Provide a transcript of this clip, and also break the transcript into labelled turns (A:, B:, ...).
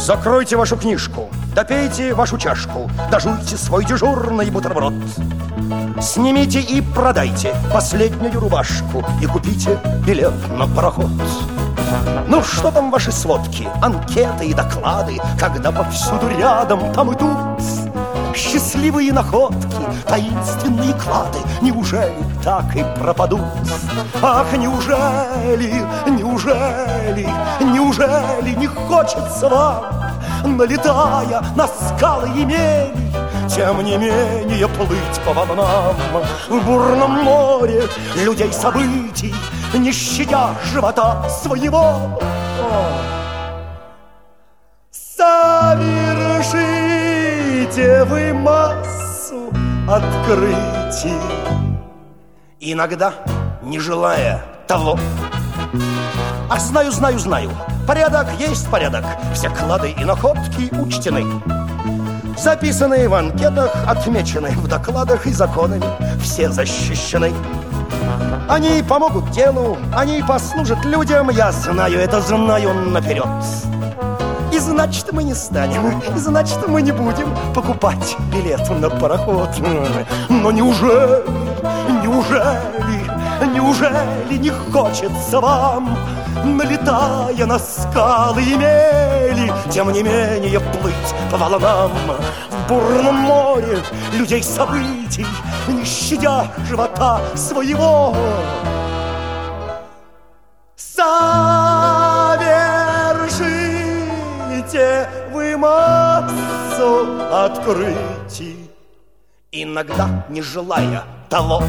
A: Закройте вашу книжку, допейте вашу чашку, дожуйте свой дежурный бутерброд. Снимите и продайте последнюю рубашку и купите билет на пароход. Ну, что там ваши сводки, анкеты и доклады, когда повсюду рядом, там и тут счастливые находки, таинственные клады, неужели так и пропадут? Ах, неужели не хочется вам, налетая на скалы и мели, тем не менее плыть по волнам в бурном море людей, событий, не щадя живота своего? Совершите вы массу открытий, иногда не желая того. Ах, знаю, порядок есть порядок, все клады и находки учтены, записанные в анкетах, отмечены в докладах и законами, все защищены. Они помогут делу, они послужат людям, я знаю, это знаю наперед. И значит, мы не станем, и значит, мы не будем покупать билет на пароход. Но неужели не хочется вам, налетая на скалы и мели, тем не менее плыть по волнам в бурном море людей, событий, не щадя живота своего? Совершите вы массу открытий, иногда не желая того.